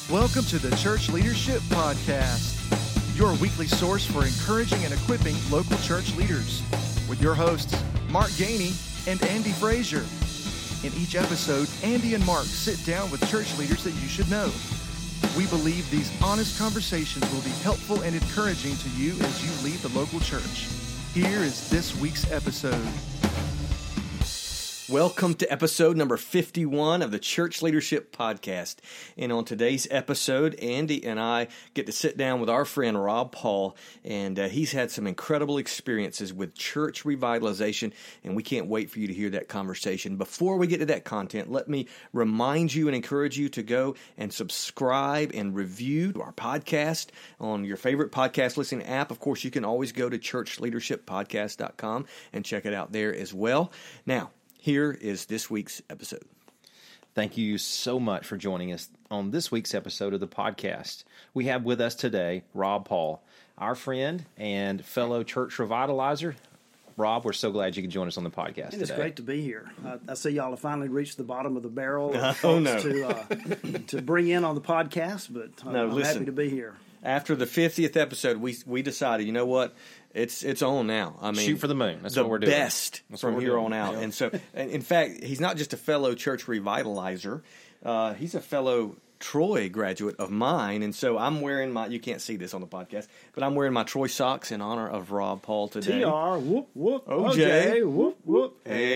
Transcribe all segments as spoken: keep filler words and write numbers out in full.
Welcome to the Church Leadership Podcast, your weekly source for encouraging and equipping local church leaders, with your hosts, Mark Gainey and Andy Frazier. In each episode, Andy and Mark sit down with church leaders that you should know. We believe these honest conversations will be helpful and encouraging to you as you lead the local church. Here is this week's episode. Welcome to episode number fifty-one of the Church Leadership Podcast. And on today's episode, Andy and I get to sit down with our friend Rob Paul, and uh, he's had some incredible experiences with church revitalization, and we can't wait for you to hear that conversation. Before we get to that content, let me remind you and encourage you to go and subscribe and review our podcast on your favorite podcast listening app. Of course, you can always go to church leadership podcast dot com and check it out there as well. Now, here is this week's episode. Thank you so much for joining us on this week's episode of the podcast. We have with us today Rob Paul, our friend and fellow church revitalizer. Rob, we're so glad you could join us on the podcast It's today. great to be here. I, I see y'all have finally reached the bottom of the barrel of Oh, folks no. to, uh, to bring in on the podcast, but uh, No, I'm listen. happy to be here. After the fiftieth episode, we we decided, you know what, it's it's on now. I mean, Shoot for the moon. That's the what we're doing. best That's what from we're here doing. on out. Yeah. And so, and in fact, he's not just a fellow church revitalizer. Uh, he's a fellow Troy graduate of mine, and so I'm wearing my, you can't see this on the podcast, but I'm wearing my Troy socks in honor of Rob Paul today. T R, whoop, whoop, O J, whoop, whoop,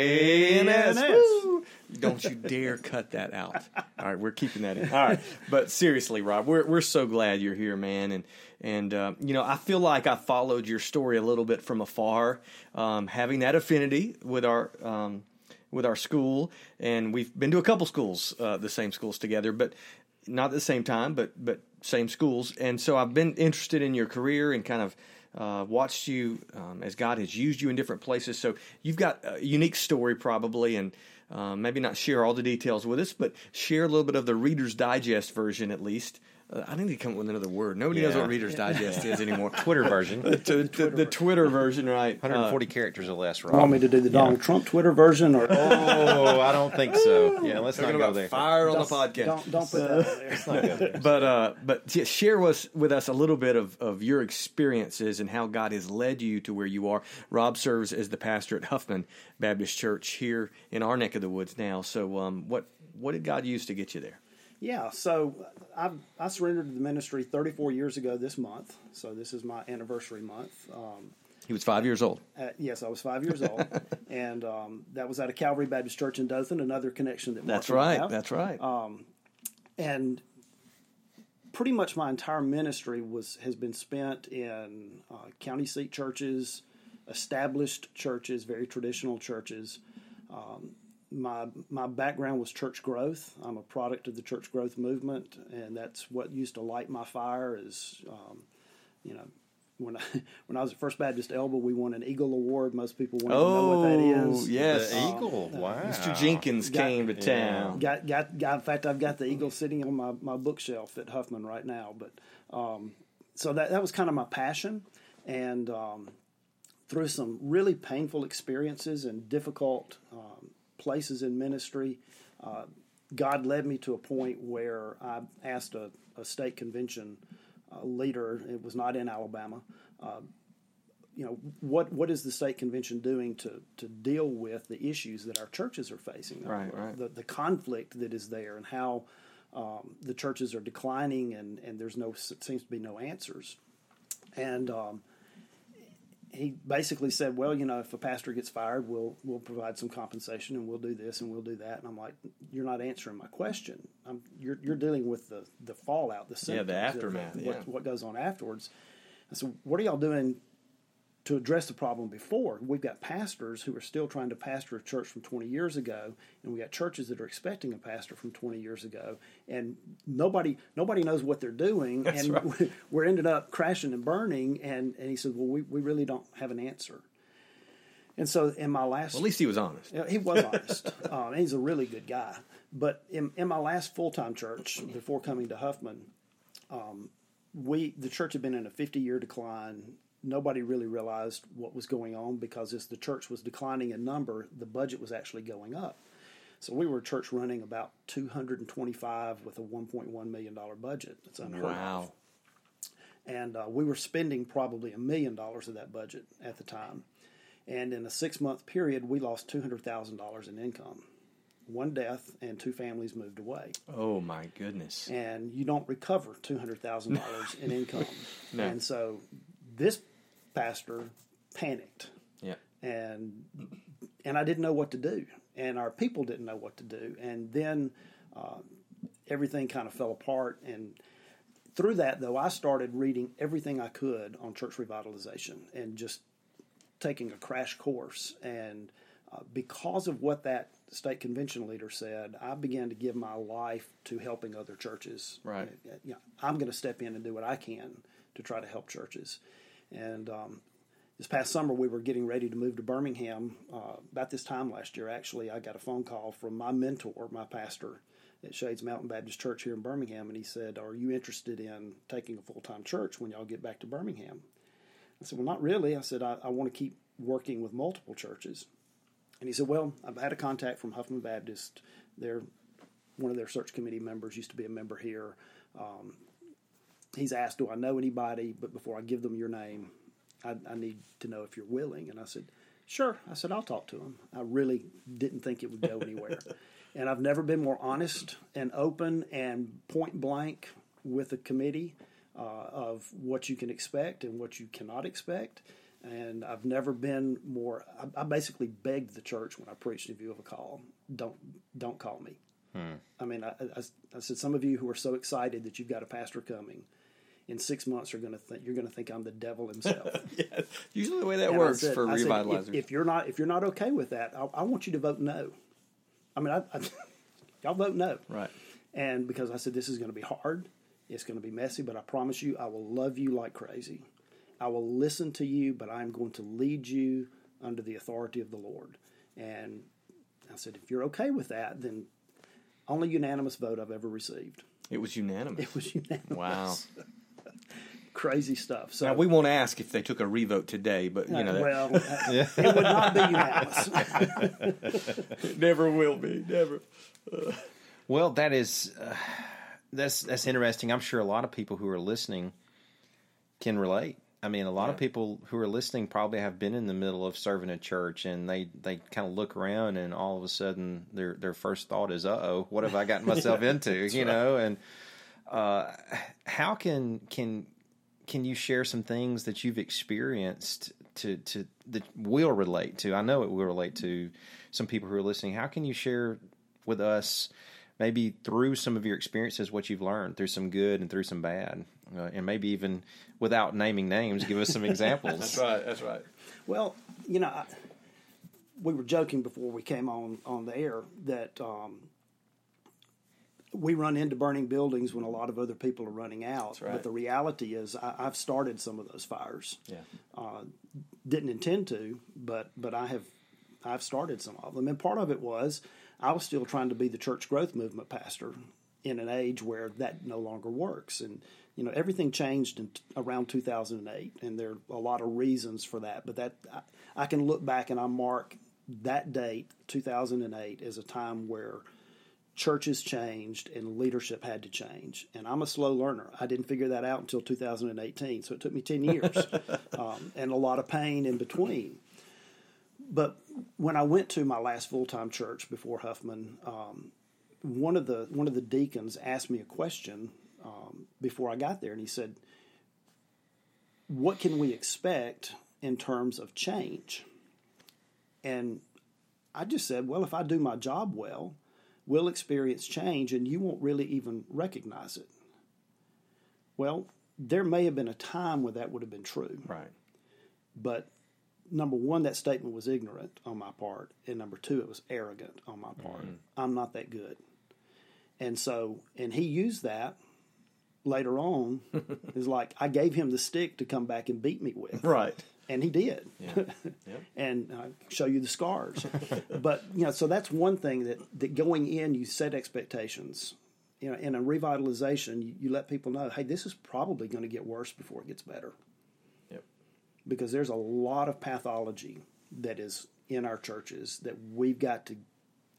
A N S. A N S. Woo! Don't you dare cut that out. All right, we're keeping that in. All right, but seriously, Rob, we're we're so glad you're here, man. And and uh, you know, I feel like I followed your story a little bit from afar, um, having that affinity with our um, with our school, and we've been to a couple schools, uh, the same schools together, but not at the same time, but but same schools. And so I've been interested in your career and kind of uh, watched you um, as God has used you in different places. So you've got a unique story probably, and uh, maybe not share all the details with us, but share a little bit of the Reader's Digest version at least. Uh, I need to come up with another word. Nobody knows Yeah. what Reader's Digest is anymore. Twitter version. the, the, the Twitter version, right. one hundred forty Uh, characters or less, You want Rob. me to do the Donald Trump Twitter version? Or Oh, I don't think so. Yeah, let's not talking go about there. fire on the podcast. Don't, don't put that out there. Let's not go there. But uh, but yeah, share with, with us a little bit of, of your experiences and how God has led you to where you are. Rob serves as the pastor at Huffman Baptist Church here in our neck of the woods now. So um, what what did God use to get you there? Yeah, so I I surrendered to the ministry thirty-four years ago this month, so this is my anniversary month. Um, He was five years old. At, yes, I was five years old, and um, that was at a Calvary Baptist Church in Dothan, another connection that Mark That's and I right. have. That's right. Um, and pretty much my entire ministry was has been spent in uh, county seat churches, established churches, very traditional churches. Um, my my background was church growth. I'm a product of the church growth movement, and that's what used to light my fire. Is um, you know. When I, when I was at First Baptist Elba, we won an Eagle Award. Most people won't even know what that Oh, is. yes. The Eagle. Wow. Mister Jenkins Got- came to Yeah. town. Got, got, got. In fact, I've got the Eagle sitting on my, my bookshelf at Huffman right now. But um, so that that was kind of my passion, and um, through some really painful experiences and difficult um, places in ministry, uh, God led me to a point where I asked a, a state convention uh, leader. It was not in Alabama. Uh, you know, what what is the state convention doing to, to deal with the issues that our churches are facing? Right, Uh, right. The, the conflict that is there, and how um, the churches are declining, and, and there's no seems to be no answers. And um, he basically said, well, you know, if a pastor gets fired, we'll we'll provide some compensation, and we'll do this and we'll do that. And I'm like, you're not answering my question. I'm, you're you're dealing with the, the fallout, the symptoms, the of aftermath, what, yeah. what goes on afterwards. I said, what are y'all doing to address the problem before? We've got pastors who are still trying to pastor a church from twenty years ago, and we got churches that are expecting a pastor from twenty years ago, and nobody nobody knows what they're doing, That's and right. we're ended up crashing and burning. And, and he said, well, we, we really don't have an answer. And so in my last... Well, at least he was honest. Yeah, he was honest. um, and he's a really good guy. But in, in my last full-time church, before coming to Huffman, um, we the church had been in a fifty-year decline. Nobody really realized what was going on, because as the church was declining in number, the budget was actually going up. So we were a church running about two hundred twenty-five with a one point one million dollars budget. That's unheard Wow. of. And uh, we were spending probably a million dollars of that budget at the time. And in a six-month period, we lost two hundred thousand dollars in income. One death and two families moved away. Oh, my goodness. And you don't recover two hundred thousand dollars in income. No. And so this pastor panicked. Yeah. And and I didn't know what to do. And our people didn't know what to do. And then uh, everything kind of fell apart. And through that, though, I started reading everything I could on church revitalization and just taking a crash course. And uh, because of what that state convention leader said, I began to give my life to helping other churches. Right. Uh, you know, I'm going to step in and do what I can to try to help churches. And um, this past summer, we were getting ready to move to Birmingham. Uh, about this time last year, actually, I got a phone call from my mentor, my pastor at Shades Mountain Baptist Church here in Birmingham, and he said, "Are you interested in taking a full-time church when y'all get back to Birmingham?" I said, "Well, not really." I said, I, I want to keep working with multiple churches. And he said, "Well, I've had a contact from Huffman Baptist. They're one of their search committee members, used to be a member here. Um, he's asked, do I know anybody? But before I give them your name, I, I need to know if you're willing." And I said, "Sure." I said, "I'll talk to him." I really didn't think it would go anywhere. And I've never been more honest and open and point blank with a committee uh, of what you can expect and what you cannot expect. And I've never been more. I, I basically begged the church when I preached if you have a call, don't don't call me. Hmm. I mean, I, I, I said, some of you who are so excited that you've got a pastor coming, in six months are going to think you're going to think I'm the devil himself. Yeah, usually the way that And works I said, for I said, revitalizers. if, if you're not if you're not okay with that, I, I want you to vote no. I mean, I, I, y'all vote no. Right. And because I said this is going to be hard, it's going to be messy, but I promise you, I will love you like crazy. I will listen to you, but I'm going to lead you under the authority of the Lord. And I said, if you're okay with that, then only unanimous vote I've ever received. It was unanimous. It was unanimous. Wow. Crazy stuff. So Now, we won't ask if they took a revote today, but, you uh, know. That, well, uh, it would not be unanimous. it never will be. Never. Uh. Well, that is uh, that's that's interesting. I'm sure a lot of people who are listening can relate. I mean, a lot Yeah. of people who are listening probably have been in the middle of serving a church, and they, they kind of look around, and all of a sudden their their first thought is, "Uh oh, what have I gotten myself Yeah, into?" You right. know, and uh, how can can can you share some things that you've experienced to to that will relate to? I know it will relate to some people who are listening. How can you share with us, maybe through some of your experiences, what you've learned through some good and through some bad, uh, and maybe even without naming names, give us some examples. That's right. That's right. Well, you know, I, we were joking before we came on, on the air that um, we run into burning buildings when a lot of other people are running out. right. But the reality is I, I've started some of those fires. Yeah. Uh, didn't intend to, but but I have I've started some of them. And part of it was I was still trying to be the church growth movement pastor in an age where that no longer works. And, you know, everything changed in t- around two thousand eight, and there are a lot of reasons for that. But that I, I can look back and I mark that date, two thousand eight, as a time where churches changed and leadership had to change. And I'm a slow learner. I didn't figure that out until two thousand eighteen, so it took me ten years um, and a lot of pain in between. But when I went to my last full-time church before Huffman, um, one of the one of the deacons asked me a question um, before I got there, and he said, "What can we expect in terms of change?" And I just said, "Well, if I do my job well, we'll experience change, and you won't really even recognize it." Well, there may have been a time where that would have been true, Right. but number one, that statement was ignorant on my part, and number two, it was arrogant on my part. Mm-hmm. I'm not that good. And so, and he used that later on. It's like I gave him the stick to come back and beat me with. Right. And he did. Yeah. Yep. And I show you the scars. But, you know, so that's one thing that, that going in, you set expectations. You know, in a revitalization, you, you let people know, hey, this is probably going to get worse before it gets better. Yep. Because there's a lot of pathology that is in our churches that we've got to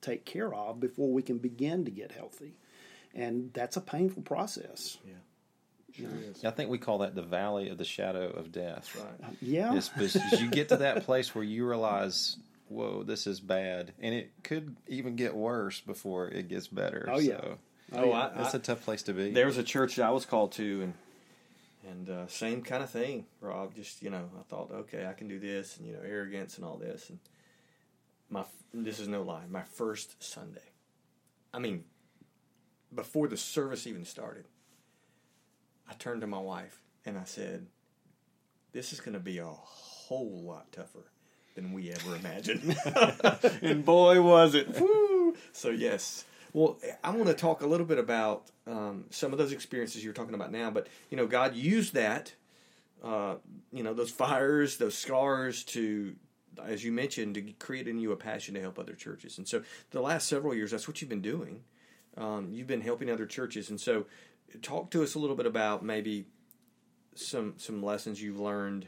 take care of before we can begin to get healthy. And that's a painful process. Yeah. Sure is. I think we call that the valley of the shadow of death. That's right. Yeah. It's, it's, you get to that place where you realize, whoa, this is bad. And it could even get worse before it gets better. Oh, yeah. So Oh, I, that's I, a tough place to be. There was a church I was called to, and and uh, same kind of thing, Rob. Just, you know, I thought, okay, I can do this, and, you know, arrogance and all this. And my this is no lie. My first Sunday, I mean, before the service even started, I turned to my wife and I said, this is going to be a whole lot tougher than we ever imagined. And boy, was it. Woo! So, yes. Well, I want to talk a little bit about um, some of those experiences you're talking about now. But, you know, God used that, uh, you know, those fires, those scars to, as you mentioned, to create in you a passion to help other churches. And so the last several years, that's what you've been doing. Um, you've been helping other churches. And so talk to us a little bit about maybe some some lessons you've learned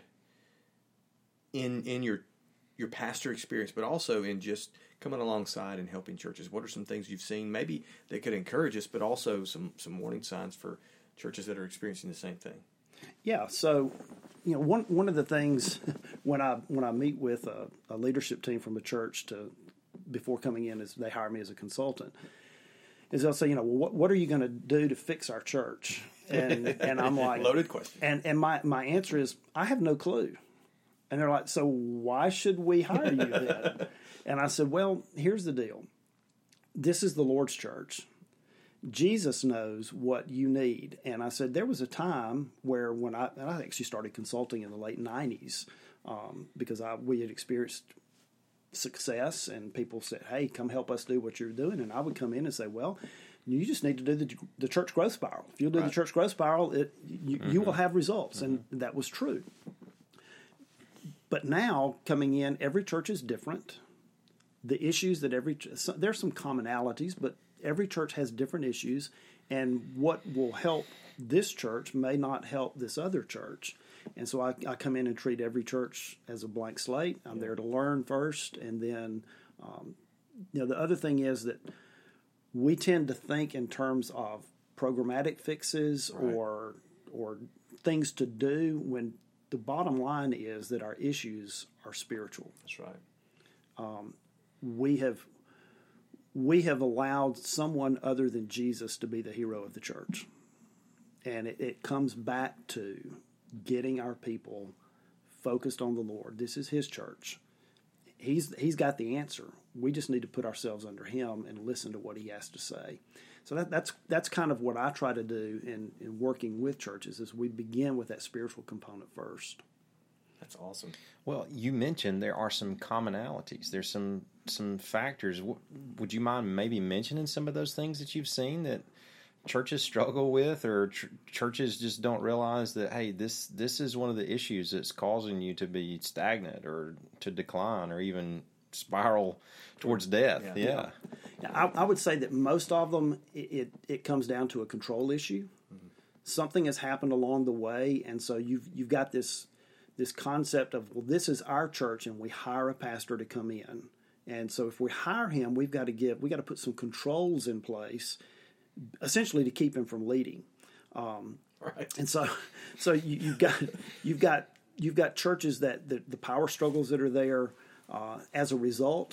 in in your your pastor experience, but also in just coming alongside and helping churches. What are some things you've seen maybe that could encourage us, but also some some warning signs for churches that are experiencing the same thing? Yeah, so you know, one one of the things when I when I meet with a, a leadership team from a church to before coming in, is they hire me as a consultant, is they'll say, you know, well, what what are you going to do to fix our church? And and I'm like, loaded question. And and my my answer is, I have no clue. And they're like, so why should we hire you then? And I said, well, here's the deal. This is the Lord's church. Jesus knows what you need. And I said, there was a time where when I, and I actually started consulting in the late nineties um, because I we had experienced success and people said, hey, come help us do what you're doing. And I would come in and say, well, you just need to do the, the church growth spiral. If you'll do right. the church growth spiral, it, you, mm-hmm. you will have results. Mm-hmm. And that was true. But now, coming in, every church is different. The issues that every so there's some commonalities, but every church has different issues, and what will help this church may not help this other church. And so I, I come in and treat every church as a blank slate. I'm yeah. there to learn first, and then um, you know the other thing is that we tend to think in terms of programmatic fixes right. or or things to do when the bottom line is that our issues are spiritual. That's right. Um, we have we have allowed someone other than Jesus to be the hero of the church. And it, it comes back to getting our people focused on the Lord. This is His church. He's He's got the answer. We just need to put ourselves under Him and listen to what He has to say. So that, that's that's kind of what I try to do in, in working with churches, is we begin with that spiritual component first. That's awesome. Well, you mentioned there are some commonalities. There's some some factors. Would you mind maybe mentioning some of those things that you've seen that churches struggle with, or ch- churches just don't realize that, hey, this this is one of the issues that's causing you to be stagnant or to decline or even spiral towards death? Yeah. yeah. yeah. I, I would say that most of them, it, it, it comes down to a control issue. Mm-hmm. Something has happened along the way, and so you've you've got this this concept of, well, this is our church, and we hire a pastor to come in. And so if we hire him, we've got to give, we got to put some controls in place, essentially to keep him from leading. Um, right. And so, so you, you've got you've got you've got churches that the, the power struggles that are there. Uh, as a result,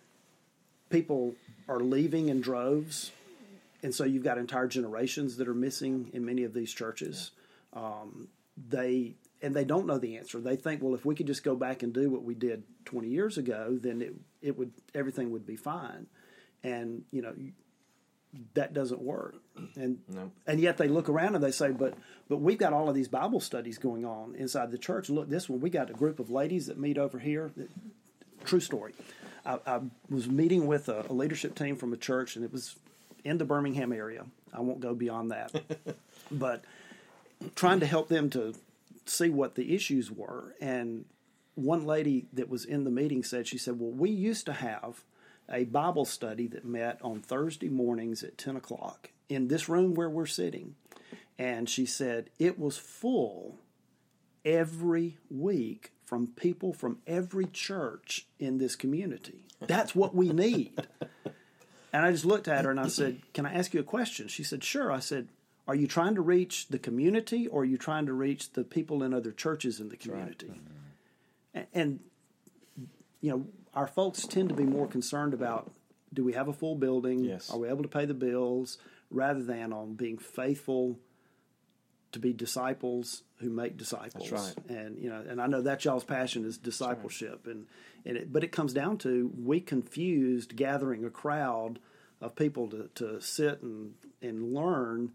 people are leaving in droves, and so you've got entire generations that are missing in many of these churches. Yeah. Um, they and they don't know the answer. They think, well, if we could just go back and do what we did twenty years ago, then it it would everything would be fine. And you know that doesn't work. And no. and yet they look around and they say, but but we've got all of these Bible studies going on inside the church. Look, this one, we got a group of ladies that meet over here. True story. I, I was meeting with a, a leadership team from a church, and it was in the Birmingham area. I won't go beyond that. But trying to help them to see what the issues were. And one lady that was in the meeting said, she said, well, we used to have a Bible study that met on Thursday mornings at ten o'clock in this room where we're sitting. And she said, it was full every week from people from every church in this community. That's what we need. And I just looked at her and I said, "Can I ask you a question?" She said, "Sure." I said, "Are you trying to reach the community, or are you trying to reach the people in other churches in the community?" Right. Mm-hmm. And, you know, our folks tend to be more concerned about, do we have a full building? Yes. Are we able to pay the bills? Rather than on being faithful to be disciples who make disciples. That's right. And, you know, and I know that's y'all's passion is discipleship. Right. And, and it, but it comes down to, we confused gathering a crowd of people to, to sit and, and learn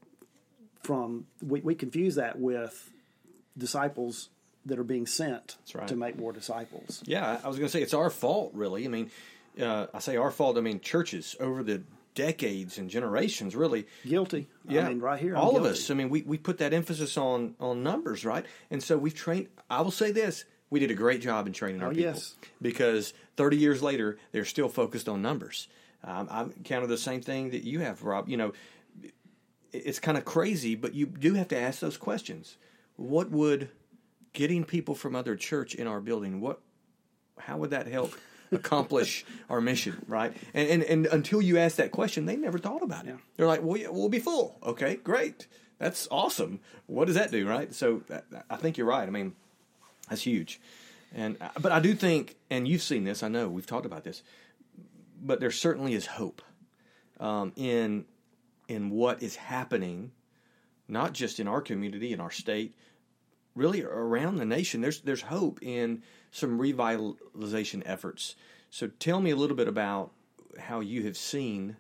from, we, we confuse that with disciples that are being sent right. to make more disciples. Yeah, I was going to say it's our fault, really. I mean, uh, I say our fault. I mean, churches over the decades and generations, really. Guilty. Yeah. I mean, right here. I'm All guilty. of us. I mean, we, we put that emphasis on, on numbers, right? And so we've trained, I will say this, we did a great job in training our oh, people. Yes. Because thirty years later, they're still focused on numbers. Um, I counted the same thing that you have, Rob. You know, it's kind of crazy, but you do have to ask those questions. What would getting people from other church in our building, what, how would that help accomplish our mission, right? And, and and until you ask that question, they never thought about it. Yeah. They're like, well, yeah, we'll be full. Okay, great. That's awesome. What does that do, right? So I think you're right. I mean, that's huge. And but I do think, and you've seen this, I know, we've talked about this, but there certainly is hope um, in in what is happening, not just in our community, in our state, really around the nation. There's there's hope in some revitalization efforts. So tell me a little bit about how you have seen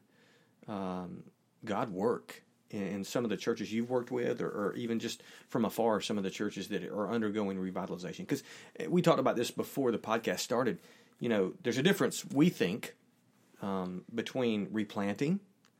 um, God work in, in some of the churches you've worked with, or, or even just from afar, some of the churches that are undergoing revitalization. Because we talked about this before the podcast started. You know, there's a difference, we think, um, between replanting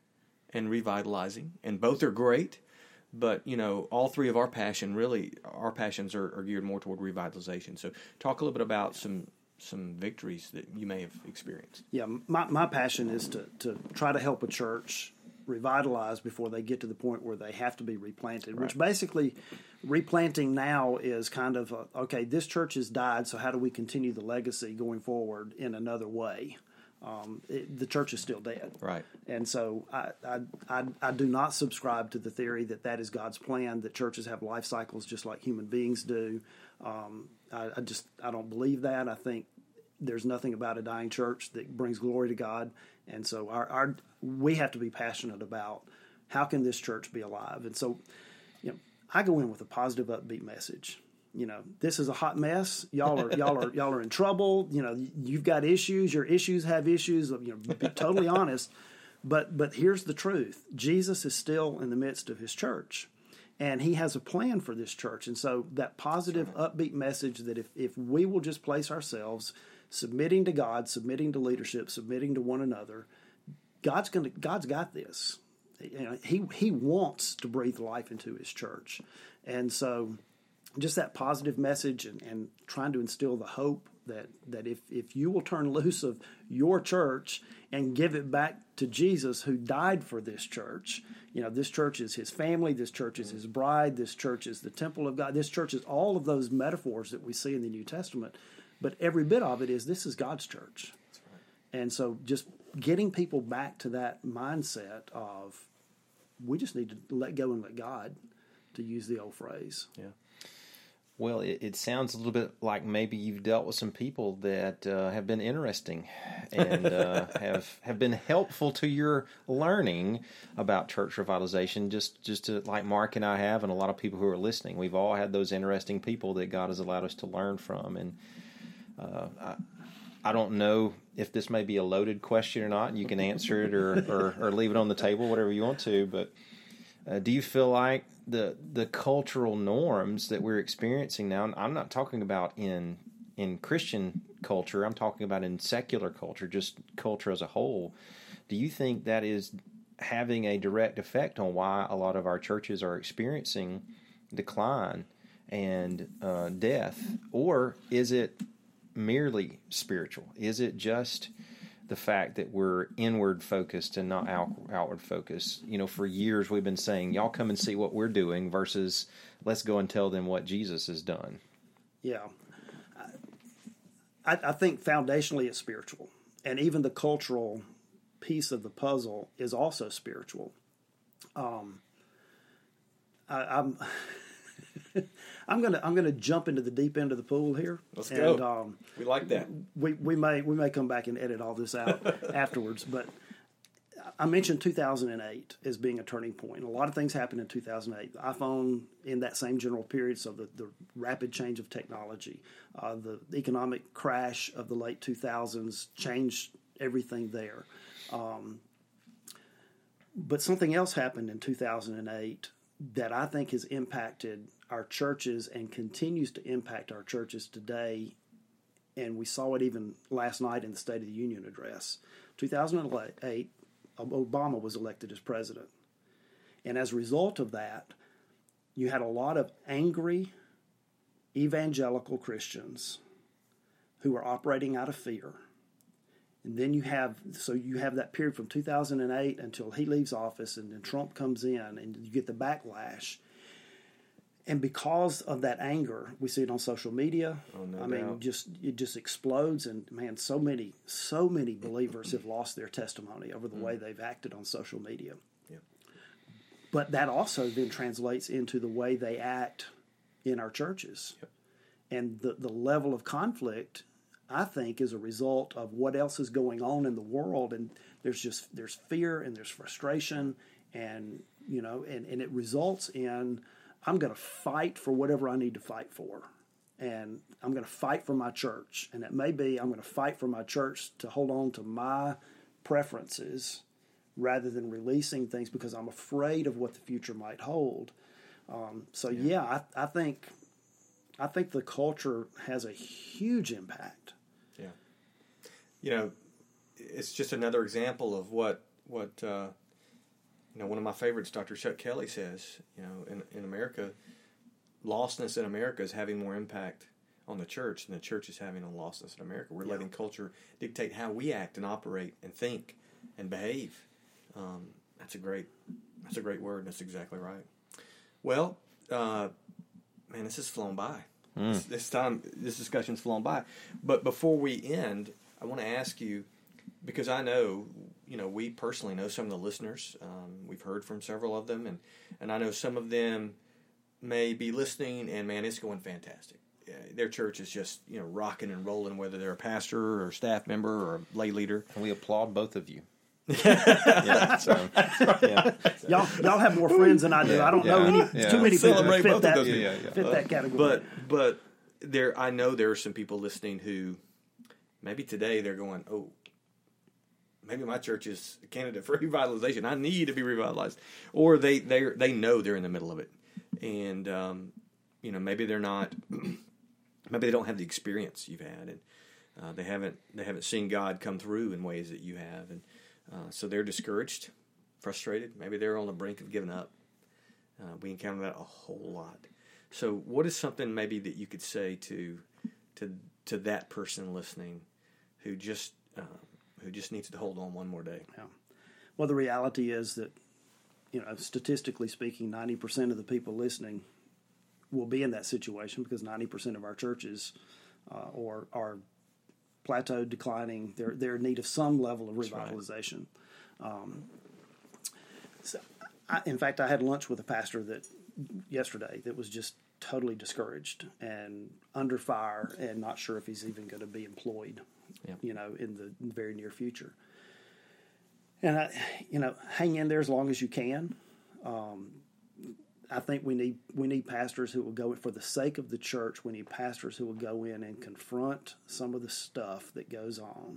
and revitalizing, and both are great. But, you know, all three of our passion, really, our passions are, are geared more toward revitalization. So talk a little bit about some some victories that you may have experienced. Yeah, my, my passion is to, to try to help a church revitalize before they get to the point where they have to be replanted, right. which basically replanting now is kind of, a, okay, this church has died, so how do we continue the legacy going forward in another way? Um, it, the church is still dead. Right. And so I, I, I, I do not subscribe to the theory that that is God's plan, that churches have life cycles just like human beings do. Um, I, I just, I don't believe that. I think there's nothing about a dying church that brings glory to God. And so our, our we have to be passionate about, how can this church be alive? And so, you know, I go in with a positive, upbeat message. You know, this is a hot mess. Y'all are y'all are y'all are in trouble. You know, you've got issues. Your issues have issues. You know, be totally honest. But but here's the truth: Jesus is still in the midst of His church, and He has a plan for this church. And so that positive, upbeat message that if if we will just place ourselves, submitting to God, submitting to leadership, submitting to one another, God's gonna God's got this. You know, He He wants to breathe life into His church, and so. Just that positive message and, and trying to instill the hope that, that if, if you will turn loose of your church and give it back to Jesus who died for this church, you know, this church is His family, this church is His bride, this church is the temple of God, this church is all of those metaphors that we see in the New Testament, but every bit of it is this is God's church. That's right. And so just getting people back to that mindset of we just need to let go and let God, to use the old phrase. Yeah. Well, it, it sounds a little bit like maybe you've dealt with some people that uh, have been interesting and uh, have have been helpful to your learning about church revitalization. Just just to, like Mark and I have, and a lot of people who are listening, we've all had those interesting people that God has allowed us to learn from. And uh, I, I don't know if this may be a loaded question or not, and you can answer it or, or, or leave it on the table, whatever you want to. But uh, do you feel like the the cultural norms that we're experiencing now, and I'm not talking about in in Christian culture, I'm talking about in secular culture, just culture as a whole, do you think that is having a direct effect on why a lot of our churches are experiencing decline and uh, death? Or is it merely spiritual? Is it just the fact that we're inward focused and not out, outward focused? You know, for years we've been saying, y'all come and see what we're doing versus let's go and tell them what Jesus has done. Yeah. I, I think foundationally it's spiritual. And even the cultural piece of the puzzle is also spiritual. Um, I, I'm I'm gonna I'm gonna jump into the deep end of the pool here. Let's and, go. Um, we like that. We we may we may come back and edit all this out afterwards, but I mentioned two thousand eight as being a turning point. A lot of things happened in two thousand eight. The iPhone in that same general period, so the, the rapid change of technology, uh, the economic crash of the late two thousands changed everything there. Um, but something else happened in two thousand eight that I think has impacted our churches and continues to impact our churches today. And we saw it even last night in the State of the Union address. two thousand eight, Obama was elected as president. And as a result of that, you had a lot of angry evangelical Christians who were operating out of fear. And then you have, so you have that period from two thousand eight until he leaves office, and then Trump comes in, and you get the backlash. And because of that anger, we see it on social media. Oh, no I mean, doubt. just it just explodes, and man, so many, so many believers have lost their testimony over the mm. way they've acted on social media. Yeah. But that also then translates into the way they act in our churches, yep. and the the level of conflict, I think, is a result of what else is going on in the world, and there's just there's fear and there's frustration, and you know, and, and it results in I'm going to fight for whatever I need to fight for, and I'm going to fight for my church, and it may be I'm going to fight for my church to hold on to my preferences rather than releasing things because I'm afraid of what the future might hold. Um, so yeah, yeah I, I think I think the culture has a huge impact. Yeah. You know, it's just another example of what, what uh, you know, one of my favorites, Doctor Chuck Kelly says, you know, in, in America, lostness in America is having more impact on the church than the church is having on lostness in America. We're yeah. letting culture dictate how we act and operate and think and behave. Um, that's a great, that's a great word. That's exactly right. Well, uh, man, this has flown by. Mm. This, this time, this discussion's flown by. But before we end, I want to ask you, because I know, you know, we personally know some of the listeners. Um, we've heard from several of them, and, and I know some of them may be listening, and man, it's going fantastic. Yeah, their church is just, you know, rocking and rolling, whether they're a pastor or a staff member or a lay leader. And we applaud both of you. yeah, so, yeah. Y'all, y'all have more friends than I do. Yeah, I don't yeah, know any yeah. too many people that fit that, yeah, yeah, yeah. fit that category. But but there, I know there are some people listening who maybe today they're going, oh, maybe my church is a candidate for revitalization. I need to be revitalized, or they they they know they're in the middle of it, and um, you know maybe they're not, maybe they don't have the experience you've had, and uh, they haven't they haven't seen God come through in ways that you have, and. Uh, so they're discouraged, frustrated. Maybe they're on the brink of giving up. Uh, we encounter that a whole lot. So what is something maybe that you could say to to to that person listening who just uh, who just needs to hold on one more day? Yeah. Well, the reality is that, you know, statistically speaking, ninety percent of the people listening will be in that situation because ninety percent of our churches uh, or are plateaued, declining. They're, they're in need of some level of revitalization. Right. Um, so I, in fact, I had lunch with a pastor that yesterday that was just totally discouraged and under fire and not sure if he's even going to be employed, yeah. you know, in the, in the very near future. And, I, you know, hang in there as long as you can. Um, I think we need we need pastors who will go, for the sake of the church, we need pastors who will go in and confront some of the stuff that goes on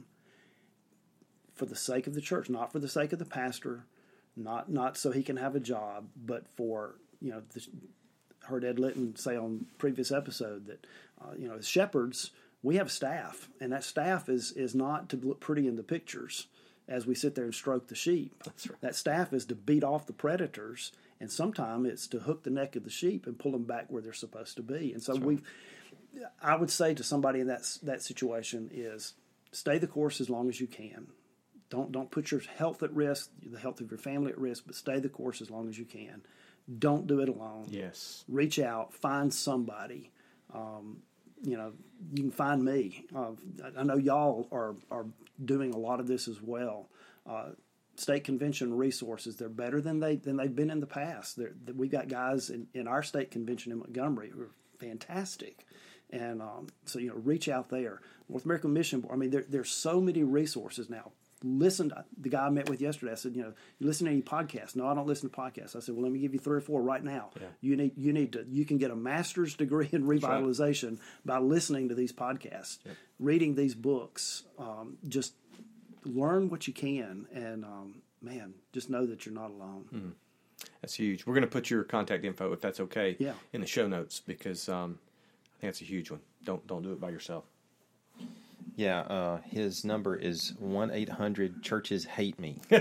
for the sake of the church, not for the sake of the pastor, not not so he can have a job, but for, you know, this, heard Ed Litton say on previous episode that, uh, you know, as shepherds, we have staff, and that staff is is not to look pretty in the pictures as we sit there and stroke the sheep. That's right. That staff is to beat off the predators. And sometimes it's to hook the neck of the sheep and pull them back where they're supposed to be. And so right. we, I would say to somebody in that that situation is stay the course as long as you can. Don't don't put your health at risk, the health of your family at risk, but stay the course as long as you can. Don't do it alone. Yes. Reach out, find somebody. Um, you know, you can find me. Uh, I know y'all are are doing a lot of this as well. Uh, state convention resources, they're better than they than they've been in the past. They're, we've got guys in, in our state convention in Montgomery who are fantastic. And um, so, you know, reach out there. North American Mission Board, I mean, there, there's so many resources now. Listen to the guy I met with yesterday. I said, you know, you listen to any podcasts? No, I don't listen to podcasts. I said, well, let me give you three or four right now. Yeah. You need you need to you can get a master's degree in revitalization right. by listening to these podcasts, yep. reading these books. Um, just learn what you can, and um, man, just know that you're not alone. Mm-hmm. That's huge. We're going to put your contact info, if that's okay, yeah. in the show notes, because um, I think that's a huge one. Don't don't do it by yourself. Yeah, uh, his number is one eight hundred churches hate me. So,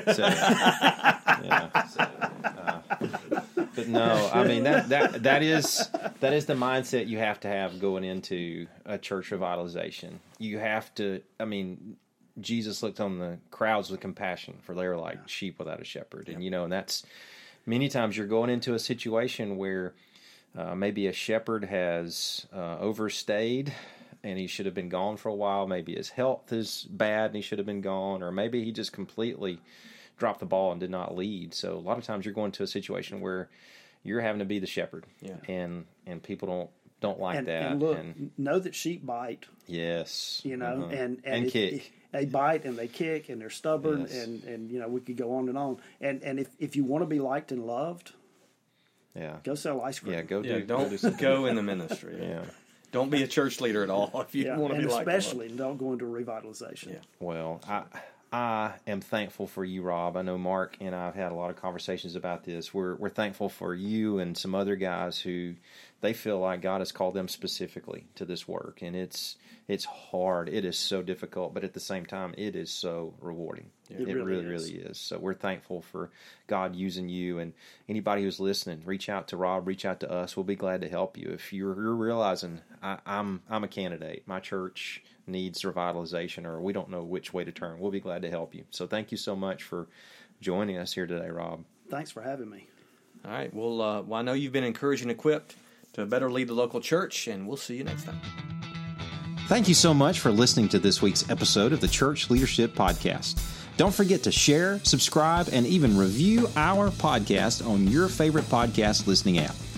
yeah, so, uh, but no, I mean that, that that is that is the mindset you have to have going into a church revitalization. You have to. I mean, Jesus looked on the crowds with compassion, for they were like sheep without a shepherd, and you know, and that's many times you're going into a situation where uh, maybe a shepherd has uh, overstayed. And he should have been gone for a while. Maybe his health is bad and he should have been gone. Or maybe he just completely dropped the ball and did not lead. So a lot of times you're going to a situation where you're having to be the shepherd. Yeah. And and people don't don't like and, that. And look, and, know that sheep bite. Yes. You know, uh-huh. and, and, and if, kick. If they bite and they kick and they're stubborn. Yes. And, and, you know, we could go on and on. And and if, if you want to be liked and loved, yeah, go sell ice cream. Yeah, go yeah, do. Don't go, do go in the ministry. Yeah. Don't be a church leader at all if you yeah, want to and be like especially don't go into revitalization. Yeah. Well, I I am thankful for you, Rob. I know Mark and I have had a lot of conversations about this. We're we're thankful for you and some other guys who they feel like God has called them specifically to this work, and it's it's hard. It is so difficult, but at the same time, it is so rewarding. Yeah. It, It really really, is. really is. So we're thankful for God using you, and anybody who's listening, reach out to Rob, reach out to us. We'll be glad to help you. If you're, you're realizing I, I'm I'm a candidate, my church needs revitalization, or we don't know which way to turn, we'll be glad to help you. So thank you so much for joining us here today, Rob. Thanks for having me. All right. Well, uh, well, I know you've been encouraged and equipped to better lead the local church, and we'll see you next time. Thank you so much for listening to this week's episode of the Church Leadership Podcast. Don't forget to share, subscribe, and even review our podcast on your favorite podcast listening app.